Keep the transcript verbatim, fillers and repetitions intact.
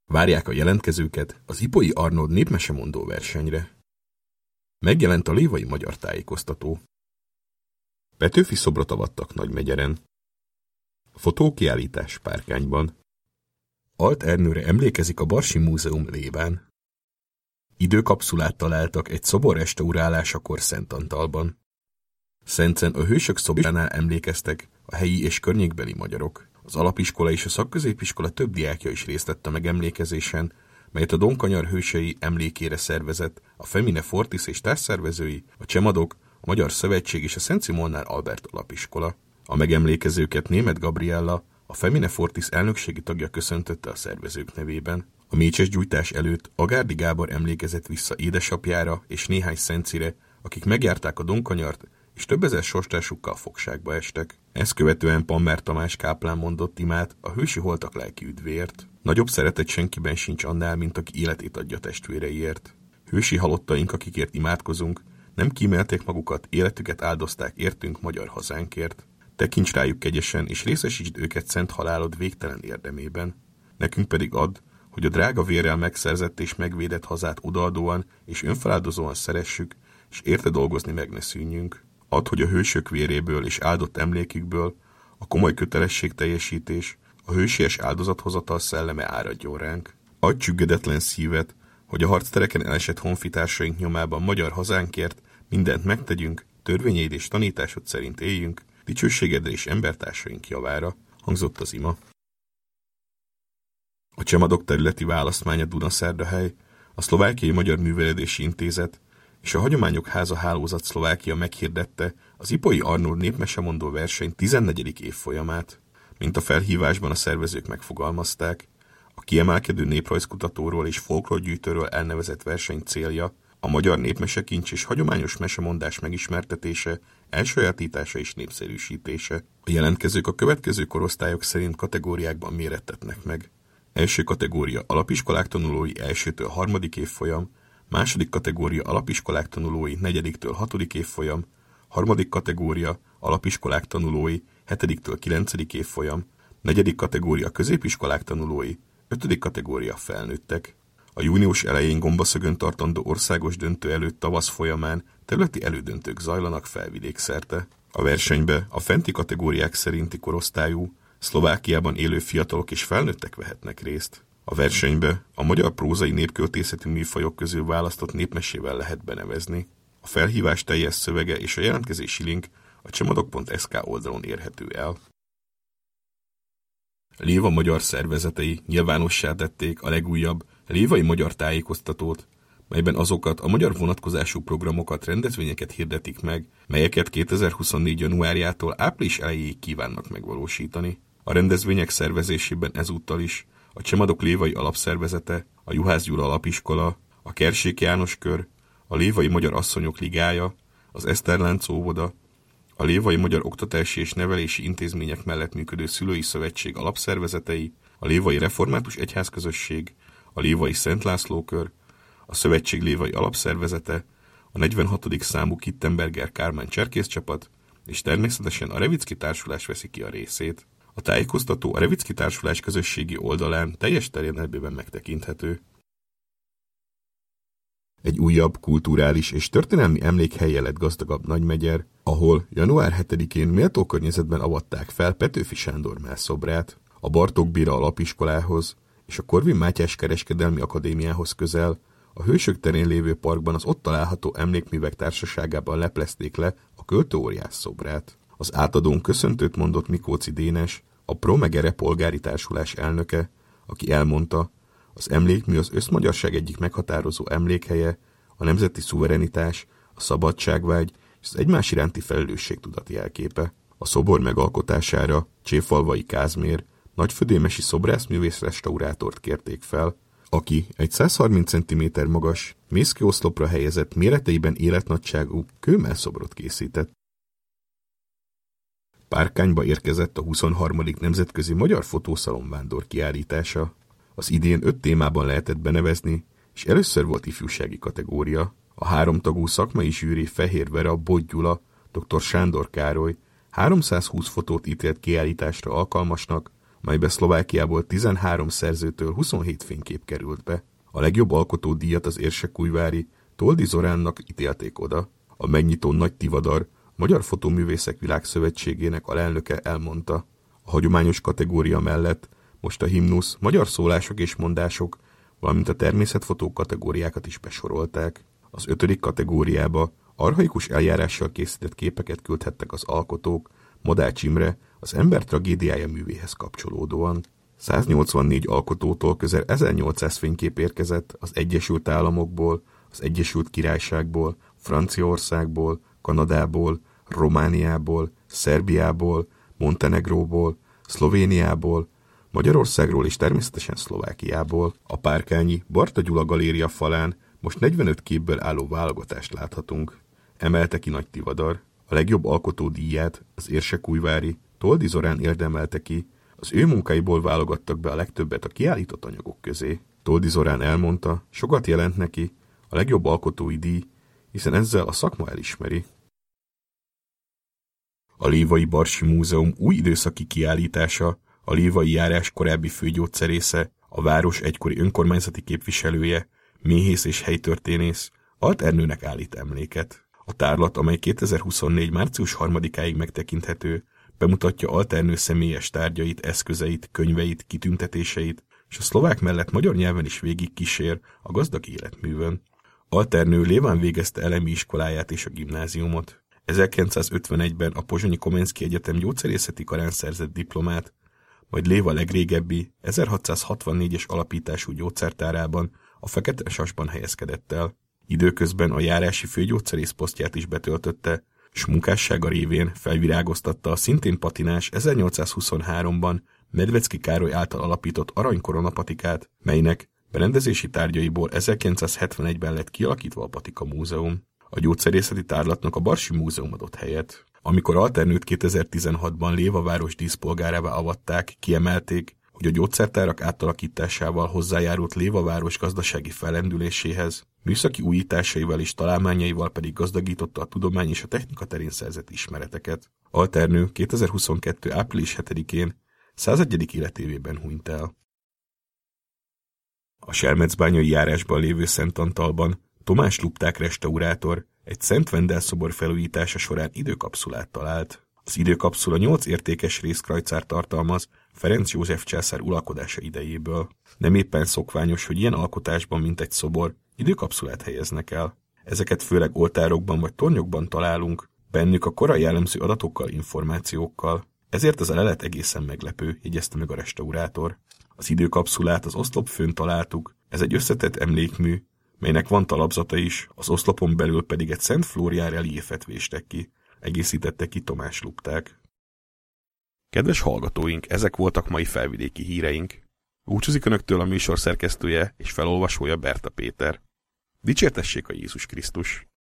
Várják a jelentkezőket az Ipolyi Arnold népmesemondó versenyre. Megjelent a Lévai Magyar Tájékoztató. Petőfi szobrot avattak Nagymegyeren. Fotókiállítás Párkányban. Alt Ernőre emlékezik a Barsi Múzeum Léván. Időkapszulát találtak egy szobor restaurálásakor Szentantalban. Szencen a hősök szobránál emlékeztek a helyi és környékbeli magyarok. Az alapiskola és a szakközépiskola több diákja is részt vett a megemlékezésen, melyet a Donkanyar hősei emlékére szervezett a Femine Fortis és társszervezői, a Csemadok, a Magyar Szövetség és a Szent Simonnál Albert alapiskola. A megemlékezőket Németh Gabriella, a Femine Fortis elnökségi tagja köszöntötte a szervezők nevében. A mécses gyújtás előtt Agárdi Gábor emlékezett vissza édesapjára és néhány szencire, akik megjárták a Donkanyart, és több ezer sorstársukkal fogságba estek. Ezt követően Pammer Tamás káplán mondott imát a hősi holtak lelki üdvéért. Nagyobb szeretet senkiben sincs annál, mint aki életét adja testvéreiért. Hősi halottaink, akikért imádkozunk, nem kímélték magukat, életüket áldozták értünk magyar hazánkért. Tekints rájuk kegyesen, és részesítsd őket szent halálod végtelen érdemében. Nekünk pedig add, hogy a drága vérrel megszerzett és megvédett hazát odaadóan és önfeláldozóan szeressük, és érte dolgozni meg ne szűnjünk. Add, hogy a hősök véréből és áldott emlékükből a komoly kötelességteljesítés, a hősies áldozathozatal szelleme áradjon ránk. Adj csüggedetlen szívet, hogy a harctereken elesett honfitársaink nyomában magyar hazánkért mindent megtegyünk, törvényeid és tanításod szerint éljünk, dicsőségedre és embertársaink javára, hangzott az ima. A Csemadok területi választmánya Dunaszerdahely, a Szlovákiai Magyar Művelődési Intézet és a Hagyományok Háza Hálózat Szlovákia meghirdette az Ipolyi Arnold népmesemondó verseny tizennegyedik évfolyamát. Mint a felhívásban a szervezők megfogalmazták, a kiemelkedő néprajzkutatóról és folklórgyűjtőről elnevezett verseny célja a magyar népmesekincs és hagyományos mesemondás megismertetése, elsajátítása és népszerűsítése. A jelentkezők a következő korosztályok szerint kategóriákban mérettetnek meg. Első kategória alapiskolák tanulói elsőtől harmadik évfolyam, második kategória alapiskolák tanulói negyediktől hatodik évfolyam, harmadik kategória alapiskolák tanulói hetediktől kilencedik évfolyam, negyedik kategória középiskolák tanulói, ötödik kategória felnőttek. A június elején Gombaszögön tartandó országos döntő előtt tavasz folyamán területi elődöntők zajlanak felvidékszerte. A versenybe a fenti kategóriák szerinti korosztályú, Szlovákiában élő fiatalok és felnőttek vehetnek részt. A versenybe a magyar prózai népköltészeti műfajok közül választott népmesével lehet benevezni. A felhívás teljes szövege és a jelentkezési link a csemadok pont es ká oldalon érhető el. Léva magyar szervezetei nyilvánossá tették a legújabb Lévai Magyar Tájékoztatót, melyben azokat a magyar vonatkozású programokat, rendezvényeket hirdetik meg, melyeket kétezer-huszonnégy. januárjától április elejéig kívánnak megvalósítani. A rendezvények szervezésében ezúttal is a Csemadok Lévai Alapszervezete, a Juhász Gyula Alapiskola, a Kerssék János Kör, a Lévai Magyar Asszonyok Ligája, az Eszterlánc óvoda, a Lévai Magyar Oktatási és Nevelési Intézmények mellett működő Szülői Szövetség alapszervezetei, a Lévai Református Egyházközösség, a Lévai Szent László Kör, a Szövetség Lévai Alapszervezete, a negyvenhatodik számú Kittenberger Kármán cserkészcsapat, és természetesen a Revicki Társulás veszi ki a részét. A tájékoztató a Revicki Társulás közösségi oldalán teljes terjedelmében megtekinthető. Egy újabb kulturális és történelmi emlékhelye lett gazdagabb Nagymegyer, ahol január hetedikén méltó környezetben avatták fel Petőfi Sándor mellszobrát. A Bartók Béra Alapiskolához és a Korvin Mátyás Kereskedelmi Akadémiához közel, a Hősök terén lévő parkban az ott található emlékművek társaságában leplezték le a költő óriás szobrát. Az átadón köszöntőt mondott Mikóczy Dénes, a Promegere polgári társulás elnöke, aki elmondta, az emlékmű az összmagyarság egyik meghatározó emlékhelye, a nemzeti szuverenitás, a szabadságvágy és az egymás iránti felelősségtudat jelképe. A szobor megalkotására Cséfalvai Kázmér, nagyfödémesi szobrászművész restaurátort kérték fel, aki egy száz harminc centiméter magas, mészkőoszlopra helyezett méreteiben életnagyságú kőmellszobrot készített. Párkányba érkezett a huszonharmadik Nemzetközi Magyar Fotószalon vándor kiállítása. Az idén öt témában lehetett benevezni, és először volt ifjúsági kategória. A háromtagú szakmai zsűri Fehér Vera, Bot Gyula, dr. Sándor Károly háromszázhúsz fotót ítélt kiállításra alkalmasnak, melybe Szlovákiából tizenhárom szerzőtől huszonhét fénykép került be. A legjobb alkotódíjat az érsekújvári Toldy Zoránnak ítélték oda. A megnyitón Nagy Tivadar, Magyar Fotóművészek Világszövetségének alelnöke elmondta, a hagyományos kategória mellett most a himnusz, magyar szólások és mondások, valamint a természetfotó kategóriákat is besorolták. Az ötödik kategóriába archaikus eljárással készített képeket küldhettek az alkotók Madács Imre az Ember tragédiája művéhez kapcsolódóan. száznyolcvannégy alkotótól közel ezernyolcszáz fénykép érkezett az Egyesült Államokból, az Egyesült Királyságból, Franciaországból, Kanadából, Romániából, Szerbiából, Montenegróból, Szlovéniából, Magyarországról és természetesen Szlovákiából. A Párkányi Barta Gyula galéria falán most negyvenöt képből álló válogatást láthatunk. Emelte ki Nagy Tivadar. A legjobb alkotódíját az érsekújvári Toldy Zorán érdemelte ki, az ő munkáiból válogattak be a legtöbbet a kiállított anyagok közé. Toldy Zorán elmondta, sokat jelent neki a legjobb alkotói díj, hiszen ezzel a szakma elismeri. A Lévai Barsi Múzeum új időszaki kiállítása, a lévai járás korábbi főgyógyszerésze, a város egykori önkormányzati képviselője, méhész és helytörténész Alt Ernőnek állít emléket. A tárlat, amely kétezer-huszonnégy. március harmadikáig megtekinthető, bemutatja Alt Ernő személyes tárgyait, eszközeit, könyveit, kitüntetéseit, és a szlovák mellett magyar nyelven is végig kísér a gazdag életművön. Alt Ernő Léván végezte elemi iskoláját és a gimnáziumot. ezerkilencszázötvenegyben a Pozsonyi Komenszki Egyetem gyógyszerészeti karán szerzett diplomát, majd Léva legrégebbi, ezerhatszázhatvannégyes alapítású gyógyszertárában, a Feketesasban helyezkedett el. Időközben a járási főgyógyszerész posztját is betöltötte, s munkássága révén felvirágoztatta a szintén patinás ezernyolcszázhuszonháromban Medvecki Károly által alapított Aranykorona patikát, melynek berendezési tárgyaiból ezerkilencszázhetvenegyben lett kialakítva a Patika Múzeum. A gyógyszerészeti tárlatnak a Barsi Múzeum adott helyet. Amikor Alt Ernőt kétezer-tizenhatban Léva város díszpolgárává avatták, kiemelték, hogy a gyógyszertárak átalakításával hozzájárult Léva város gazdasági fellendüléséhez, műszaki újításaival és találmányaival pedig gazdagította a tudomány és a technika terén szerzett ismereteket. Alt Ernő kétezer-huszonkettő. április hetedikén százegyedik életévében hunyt el. A Selmecbányai járásban lévő Szent Antalban Tomás Lupták restaurátor egy Szent Vendel szobor felújítása során időkapszulát talált. Az időkapszula nyolc értékes részkrajcár tartalmaz Ferenc József császár uralkodása idejéből. Nem éppen szokványos, hogy ilyen alkotásban, mint egy szobor, időkapszulát helyeznek el. Ezeket főleg oltárokban vagy tornyokban találunk, bennük a korai jellemző adatokkal, információkkal. Ezért az a lelet egészen meglepő, jegyezte meg a restaurátor. Az időkapszulát az oszlopfőn találtuk, ez egy összetett emlékmű, melynek van talapzata is, az oszlopon belül pedig egy Szent Flórián reliéfet véstek ki, egészítette ki Tomás Lupták. Kedves hallgatóink, ezek voltak mai felvidéki híreink. Búcsúzik önöktől a műsor szerkesztője és felolvasója Berta Péter. Dicsértessék a Jézus Krisztus!